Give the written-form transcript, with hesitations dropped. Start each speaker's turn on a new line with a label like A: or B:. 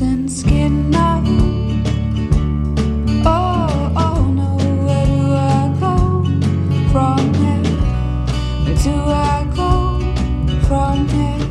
A: frozen skin now. Oh, oh no, where do I go from here? Where do I go from here?